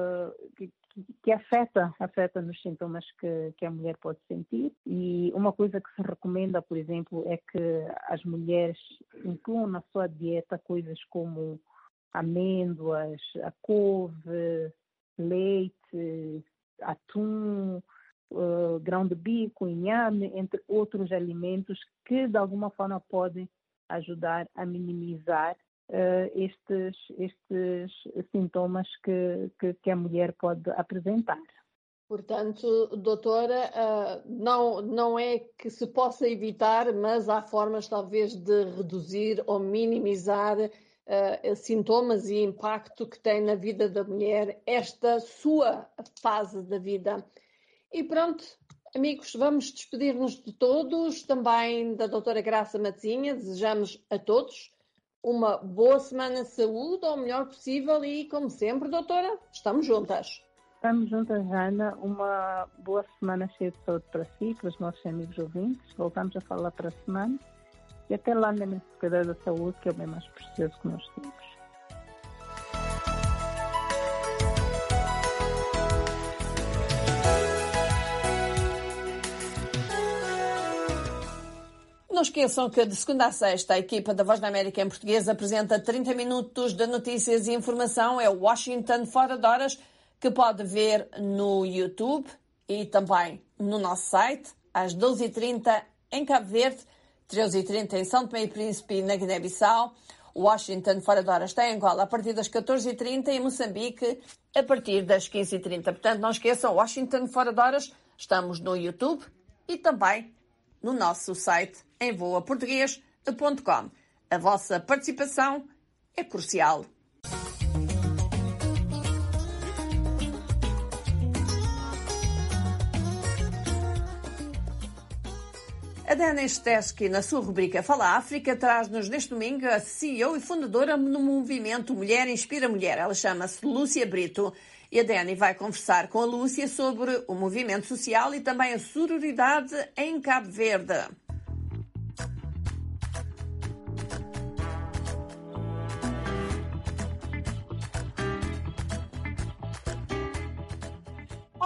que afeta nos sintomas que a mulher pode sentir. E uma coisa que se recomenda, por exemplo, é que as mulheres incluam na sua dieta coisas como amêndoas, a couve, leite, atum, grão de bico, inhame, entre outros alimentos que de alguma forma podem ajudar a minimizar estes sintomas que a mulher pode apresentar. Portanto, doutora, não é que se possa evitar, mas há formas talvez de reduzir ou minimizar sintomas e impacto que tem na vida da mulher esta sua fase da vida. E pronto, amigos, vamos despedir-nos de todos, também da doutora Graça Matezinha. Desejamos a todos uma boa semana de saúde, ao melhor possível, e como sempre, doutora, estamos juntas. Estamos juntas, Ana. Uma boa semana cheia de saúde para si, para os nossos amigos ouvintes. Voltamos a falar para a semana. E até lá, na minha Secretaria da Saúde, que é o bem mais precioso que nós temos. Não esqueçam que de segunda a sexta a equipa da Voz da América em português apresenta 30 minutos de notícias e informação. É o Washington Fora de Horas, que pode ver no YouTube e também no nosso site, às 12h30 em Cabo Verde, 13h30 em São Tomé e Príncipe e na Guiné-Bissau. O Washington Fora de Horas está em Angola a partir das 14h30 e em Moçambique a partir das 15h30. Portanto, não esqueçam, Washington Fora de Horas, estamos no YouTube e também no nosso site em voaportugues.com. A vossa participação é crucial. A Diana Esteski, na sua rubrica Fala África, traz-nos neste domingo a CEO e fundadora do movimento Mulher Inspira Mulher. Ela chama-se Lúcia Brito. E a Dani vai conversar com a Lúcia sobre o movimento social e também a sororidade em Cabo Verde.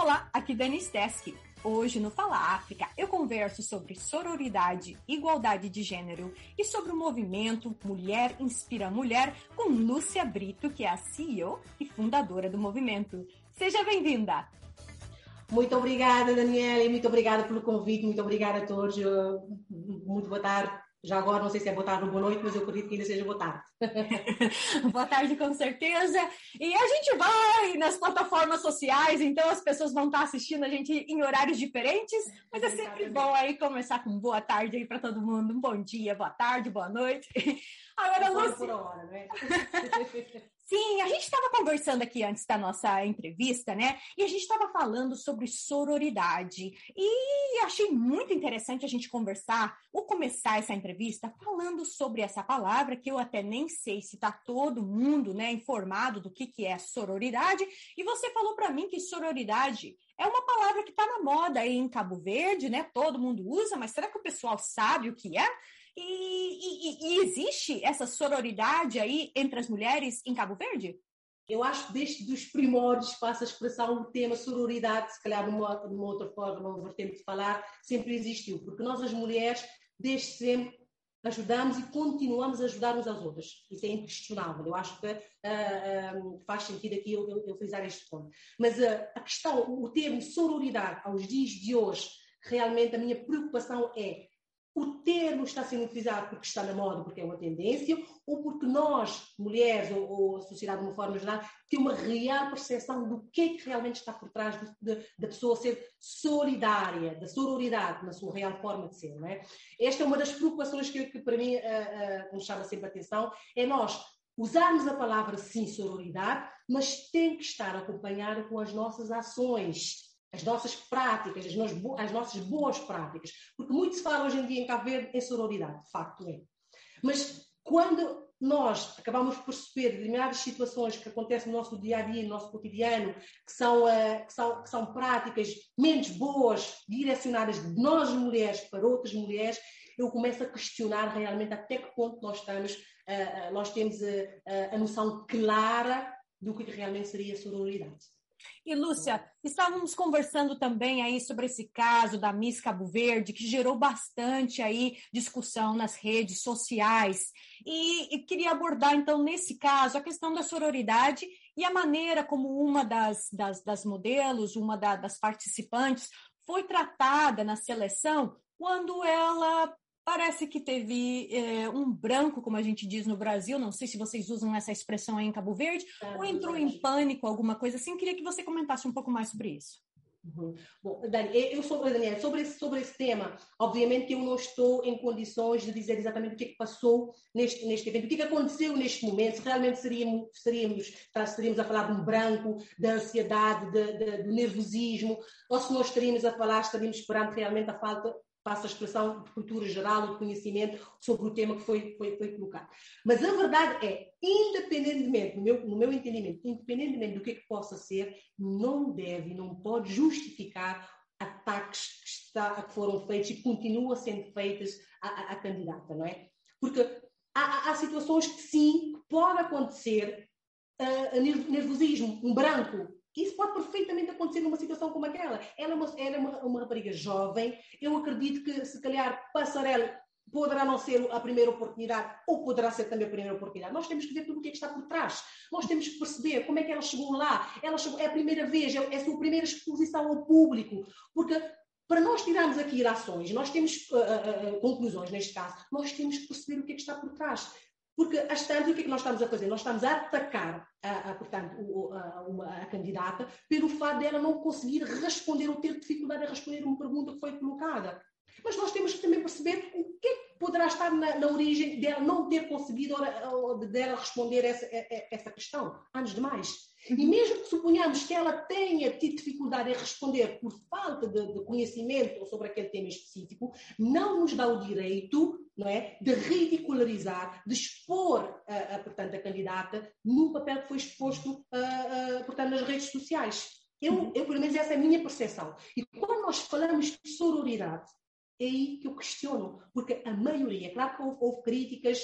Olá, aqui Dani Steski. Hoje no Fala África eu converso sobre sororidade, igualdade de gênero e sobre o movimento Mulher Inspira Mulher com Lúcia Brito, que é a CEO e fundadora do movimento. Seja bem-vinda! Muito obrigada, Daniela, e muito obrigada pelo convite, muito obrigada a todos. Muito boa tarde. Já agora, não sei se é boa tarde ou boa noite, mas eu acredito que ainda seja boa tarde. Boa tarde, com certeza. E a gente vai nas plataformas sociais, então as pessoas vão estar assistindo a gente em horários diferentes, mas é sempre bom aí começar com boa tarde aí para todo mundo. Um bom dia, boa tarde, boa noite. Agora, Lúcia... por hora, né? Sim, a gente estava conversando aqui antes da nossa entrevista, né? E a gente estava falando sobre sororidade. E achei muito interessante a gente conversar, ou começar essa entrevista, falando sobre essa palavra, que eu até nem sei se está todo mundo, né, informado do que é sororidade. E você falou para mim que sororidade é uma palavra que está na moda aí em Cabo Verde, né? Todo mundo usa, mas será que o pessoal sabe o que é? E existe essa sororidade aí entre as mulheres em Cabo Verde? Eu acho que desde os primórdios passa a expressão o tema sororidade, se calhar numa outra forma, numa vertente de falar, sempre existiu, porque nós as mulheres desde sempre ajudamos e continuamos a ajudar uns às outras. Isso é inquestionável. Eu acho que faz sentido aqui eu frisar este ponto. Mas a questão, o termo sororidade aos dias de hoje, realmente a minha preocupação é: o termo está sendo utilizado porque está na moda, porque é uma tendência, ou porque nós, mulheres, ou a sociedade de uma forma geral, tem uma real percepção do que é que realmente está por trás da pessoa ser solidária, da sororidade, na sua real forma de ser, não é? Esta é uma das preocupações que para mim me chama sempre a atenção, é nós usarmos a palavra, sim, sororidade, mas tem que estar acompanhada com as nossas ações, as nossas práticas, as nossas boas práticas. Porque muito se fala hoje em dia em Cabo Verde em sororidade, de facto é. Mas quando nós acabamos por perceber determinadas situações que acontecem no nosso dia-a-dia, no nosso cotidiano, que são práticas menos boas, direcionadas de nós mulheres para outras mulheres, eu começo a questionar realmente até que ponto nós temos a noção clara do que realmente seria sororidade. E, Lúcia, estávamos conversando também aí sobre esse caso da Miss Cabo Verde, que gerou bastante aí discussão nas redes sociais. E queria abordar, então, nesse caso, a questão da sororidade e a maneira como uma das modelos, uma das participantes, foi tratada na seleção quando ela... Parece que teve um branco, como a gente diz no Brasil, não sei se vocês usam essa expressão aí em Cabo Verde, ou entrou em pânico, alguma coisa assim. Queria que você comentasse um pouco mais sobre isso. Uhum. Bom, Dani, Daniela, sobre esse tema, obviamente que eu não estou em condições de dizer exatamente o que é que passou neste evento, o que é que aconteceu neste momento, se realmente estaríamos a falar de um branco, da ansiedade, do nervosismo, ou se nós estaríamos esperando realmente a falta, passa a expressão de cultura geral, de conhecimento sobre o tema que foi colocado. Mas a verdade é, independentemente, no meu entendimento, independentemente do que possa ser, não pode justificar ataques que foram feitos e continuam sendo feitos à candidata, não é? Porque há situações que sim, pode acontecer nervosismo, um branco. Isso pode perfeitamente acontecer numa situação como aquela. Ela é uma rapariga jovem. Eu acredito que, se calhar, passarela poderá não ser a primeira oportunidade ou poderá ser também a primeira oportunidade. Nós temos que ver tudo o que é que está por trás. Nós temos que perceber como é que ela chegou lá. é a primeira vez, é a sua primeira exposição ao público. Porque para nós tirarmos aqui ilações, nós temos conclusões neste caso, nós temos que perceber o que é que está por trás. Porque, às tantas, o que é que nós estamos a fazer? Nós estamos a atacar, a candidata pelo fato dela não conseguir responder ou ter dificuldade em responder uma pergunta que foi colocada. Mas nós temos que também perceber o que é que poderá estar na origem dela não ter conseguido ou dela responder essa questão, antes de mais. E mesmo que suponhamos que ela tenha tido dificuldade em responder por falta de conhecimento sobre aquele tema específico, não nos dá o direito, não é, de ridicularizar, de expor portanto, a candidata num papel que foi exposto portanto, nas redes sociais. Eu, pelo menos, essa é a minha percepção. E quando nós falamos de sororidade, é aí que eu questiono, porque a maioria, claro que houve críticas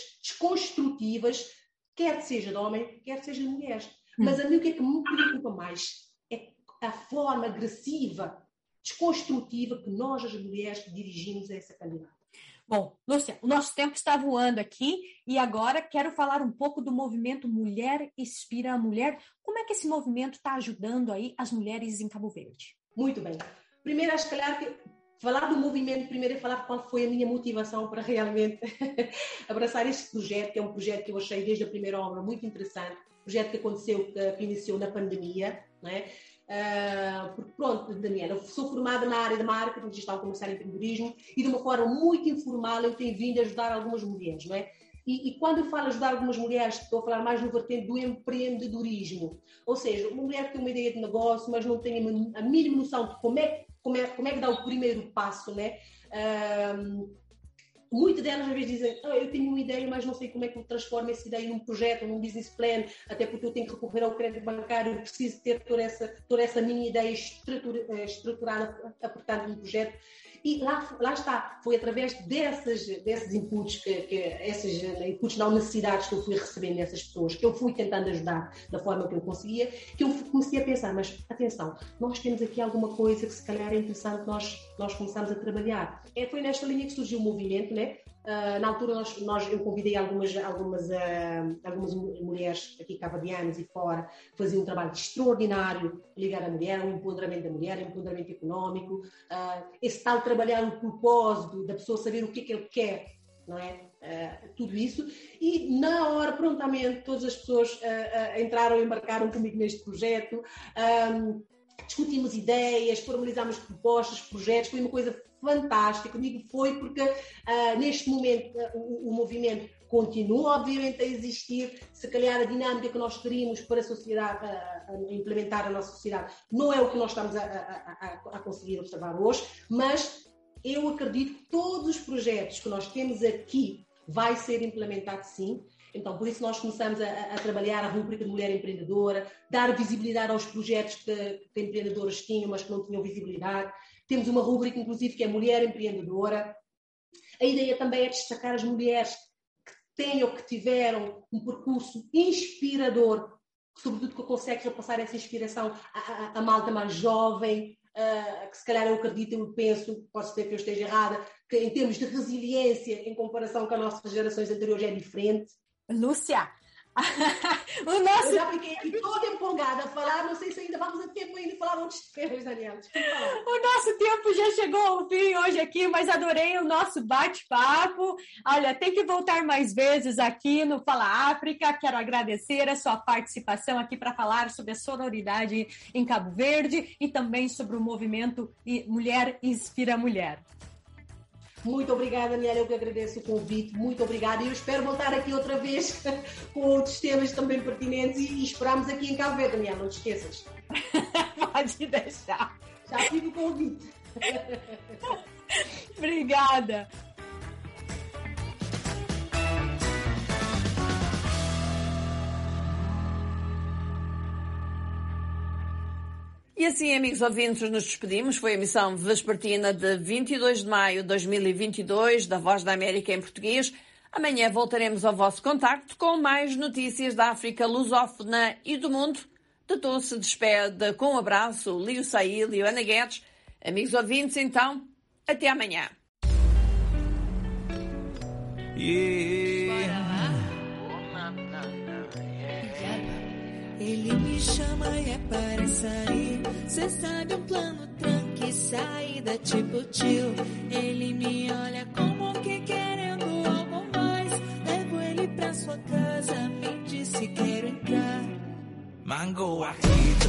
desconstrutivas, quer seja de homem, quer seja de mulheres. Mas a mim o que é que me preocupa mais é a forma agressiva, desconstrutiva que nós, as mulheres, dirigimos a essa candidata. Bom, Lúcia, o nosso tempo está voando aqui e agora quero falar um pouco do movimento Mulher Inspira a Mulher. Como é que esse movimento está ajudando aí as mulheres em Cabo Verde? Muito bem. Primeiro, acho que falar do movimento, primeiro é falar qual foi a minha motivação para realmente abraçar este projeto, que é um projeto que eu achei desde a primeira obra muito interessante, projeto que iniciou na pandemia, não é? Porque pronto, Daniela, eu sou formada na área de marketing, digital, comercial e empreendedorismo e de uma forma muito informal eu tenho vindo a ajudar algumas mulheres, não é? E quando eu falo ajudar algumas mulheres, estou a falar mais no vertente do empreendedorismo, ou seja, uma mulher que tem uma ideia de negócio, mas não tem a mínima noção de como é que dá o primeiro passo, né? Muitas delas às vezes dizem, eu tenho uma ideia, mas não sei como é que eu transformo essa ideia num projeto, num business plan, até porque eu tenho que recorrer ao crédito bancário, eu preciso ter toda essa minha ideia estruturada, portanto, num projeto. E lá está, foi através desses inputs, esses inputs não necessidades que eu fui recebendo dessas pessoas, que eu fui tentando ajudar da forma que eu conseguia, que eu comecei a pensar, mas atenção, nós temos aqui alguma coisa que se calhar é interessante nós começarmos a trabalhar. Foi nesta linha que surgiu o movimento, né? Na altura eu convidei algumas mulheres aqui cabo-verdianas e fora que faziam um trabalho extraordinário ligado à mulher, o empoderamento da mulher, o empoderamento económico, esse tal trabalhar o propósito da pessoa saber o que é que ele quer, não é? Tudo isso, e na hora, prontamente, todas as pessoas entraram e embarcaram comigo neste projeto, discutimos ideias, formalizámos propostas, projetos, foi uma coisa fantástica. Comigo foi porque neste momento o movimento continua obviamente a existir, se calhar a dinâmica que nós queríamos para a sociedade, a implementar a nossa sociedade, não é o que nós estamos a conseguir observar hoje, mas eu acredito que todos os projetos que nós temos aqui vai ser implementado sim. Então, por isso nós começamos a trabalhar a rubrica de Mulher Empreendedora, dar visibilidade aos projetos que empreendedoras tinham, mas que não tinham visibilidade. Temos uma rubrica, inclusive, que é Mulher Empreendedora. A ideia também é destacar as mulheres que têm ou que tiveram um percurso inspirador, sobretudo que consegue repassar essa inspiração à malta mais jovem, que se calhar eu acredito, eu penso, posso ser que eu esteja errada, que em termos de resiliência, em comparação com as nossas gerações anteriores, é diferente. Lúcia, Eu já fiquei aqui toda empolgada a falar, não sei se ainda vamos a tempo ainda de falar outros temas, Daniela. O nosso tempo já chegou ao fim hoje aqui, mas adorei o nosso bate-papo. Olha, tem que voltar mais vezes aqui no Fala África. Quero agradecer a sua participação aqui para falar sobre a sororidade em Cabo Verde e também sobre o movimento Mulher Inspira Mulher. Muito obrigada, Daniela, eu que agradeço o convite, muito obrigada, e eu espero voltar aqui outra vez com outros temas também pertinentes e esperamos aqui em Cabo Verde, Daniela, não te esqueças. Pode deixar. Já fico o convite. Obrigada. E assim, amigos ouvintes, nos despedimos. Foi a emissão vespertina de 22 de maio de 2022 da Voz da América em português. Amanhã voltaremos ao vosso contacto com mais notícias da África lusófona e do mundo. De todos se despede com um abraço, Lio Saíl e Ana Guedes. Amigos ouvintes, então, até amanhã. Ele me chama e é para sair. Cê sabe, um plano tranque, saída tipo tio. Ele me olha como que querendo algo mais. Levo ele pra sua casa, me disse quero entrar. Mango agito,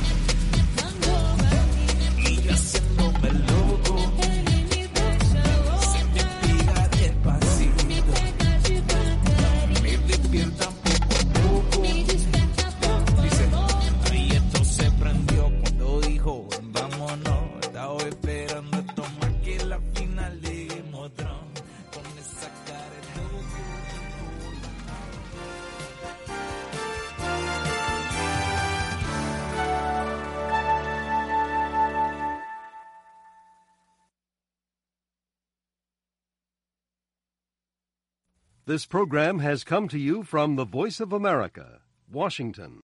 y yo haciéndome loco. Ele me deixa louca, se me pega despacito, me pega devagarinho, me despierta poco a poco. me desperta pouco a pouco. Ahí esto se prendió cuando dijo vámonos. Estaba esperando esto más que la final de Game of Thrones. Con esa cara de loco. This program has come to you from the Voice of America, Washington.